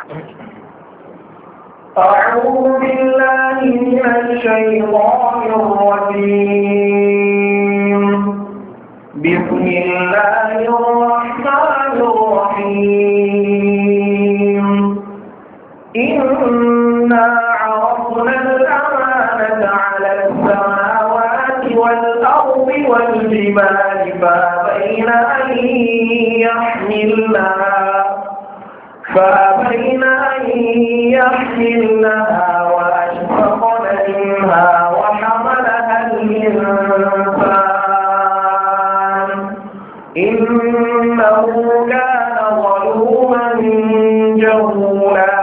أعوذ بالله من الشيطان الرجيم. بسم الله الرحمن الرحيم. إنا عرضنا الأمانة على السماوات والأرض والجبال فأبين أن يحملنها وأشفقن منها وحملها الإنسان إنه كان ظلوما جهولا.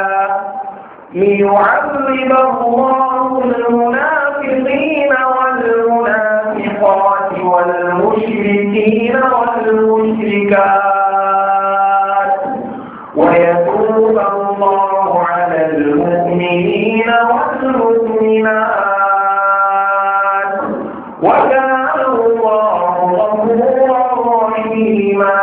ليعذب الله المنافقين والمنافقات والمشركين والمشركات ويتوب الله على المؤمنين والمؤمنات وكان الله غفورا رحيما.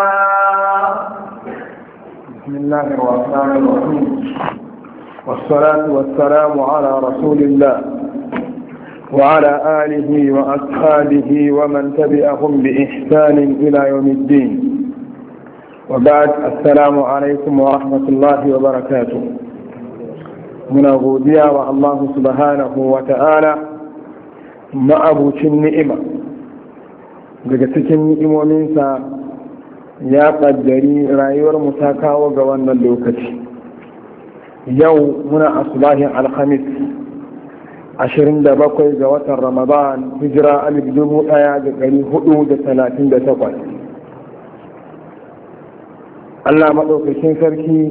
بسم الله الرحمن الرحيم، والصلاة والسلام على رسول الله وعلى آله وأصحابه ومن تبعهم بإحسان إلى يوم الدين، وبعد. السلام عليكم ورحمة الله وبركاته. muna godiya wa Allah subhanahu wa ta'ala ma'abucin ni'ima. Daga cikin ni'imominsa ya ƙaddari rayuwarmu ta kawo ga wannan lokaci. Yau muna asubahin alhamis 27 ga watan Ramadan, hijira 1438. Allah maɗaukakin sarki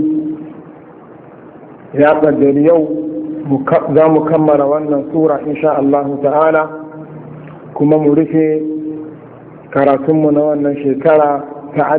ya ƙaddari yau za mu kammala wannan sura insha Allah ta'ala, kuma mu rufe karatunmu na wannan shekara ta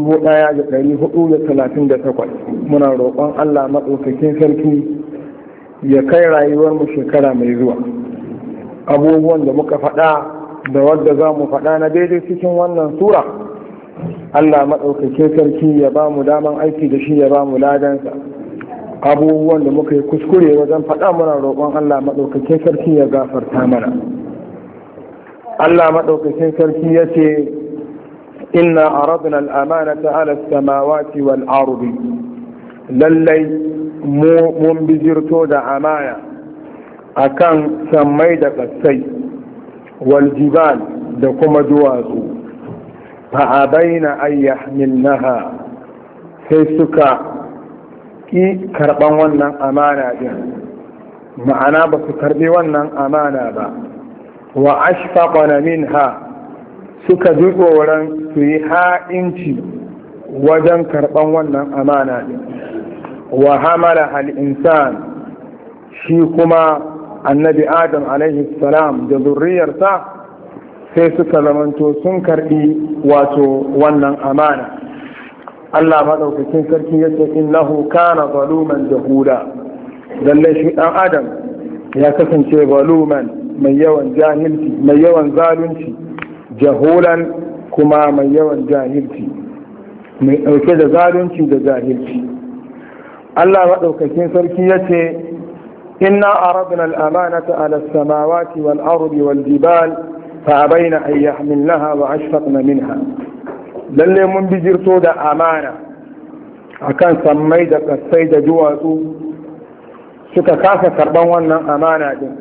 1438. muna roƙon Allah maɗaukakin sarki ya kai rayuwarmu shekara mai zuwa. Abubuwan da muka faɗa da wadda za mu faɗa na daidai cikin wannan sura, Allah maɗaukakin sarki ya ba mu daman aiki da shi, ya ba mu ladansa. Abubuwan da muka yi kuskure wajen faɗa, muna roƙon Allah maɗaukakin sarki ya gafarta mana. Allah maɗaukakin sarki ya ce, inna aradna al'amanata ala samawati wal ardi, lallai mun bijirto da amana akan sammai da ƙasai, wal jibal da kuma duwatsu, fa'abaina an yahmilnaha, sai suka ƙi karɓan wannan amana din, ma'ana ba su karɓi wannan amana ba. Wa ashfaqana minha, suka ji tsoron su yi ha'inci wajen karɓan wannan amana din. Wa hamala al-insan, shi kuma annabi Adam alaihi salam da zurriyarsa sai suka zamanto sun karɓi wato wannan amana. Allah maɗaukakin sarki ya ce innahu kana zaluman jahula, lallai shi ɗan adam ya kasance zaluman mai yawan jahilci, mai yawan zalunci, jahulan kuma mai yawan jahilci, mai ɗauke da zalunci da jahilci. Allah maɗaukakin sarki ya ce inna aradna al-amanata ala as-samawati wal ardi wal jibal fa abaina an yahmilnaha wa ashfaqna minha, lalle mun bijirto da amana akan sammai da ƙasai da duwatsu, suka kasa karɓan wannan amana din.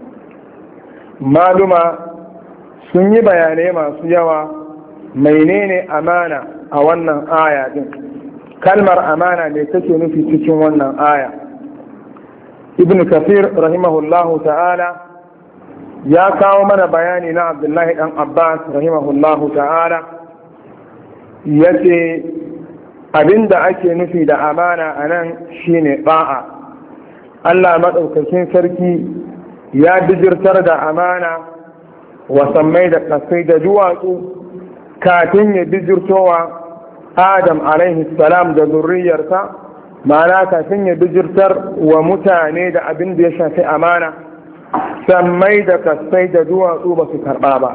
Maluma sun yi bayanai masu yawa menene amana a wannan aya din. Kalmar amana ne take nufi cikin wannan aya. Ibn Kathir rahimahullahu ta'ala ya kawo mana bayani na Abdullahi dan Abbas rahimahullahu ta'ala, ya ce abinda ake nufi da amana a nan shine ba'a. Allah maɗaukakin sarki ya bijirtar da amana wa sammai da ƙasai da duwatsu kafin ya bijirtowa Adam alaihi salam da zurriyarsa, ma'ana kafin ya bijirtar wa mutane da abin da ya shafi amana, sammai da ƙasai da duwatsu ba su karɓa ba.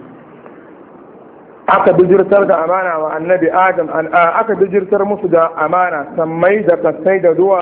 aka bijirtar da amana wa annabi Adam, aka bijirtar musu da amana sammai da kasai da duwa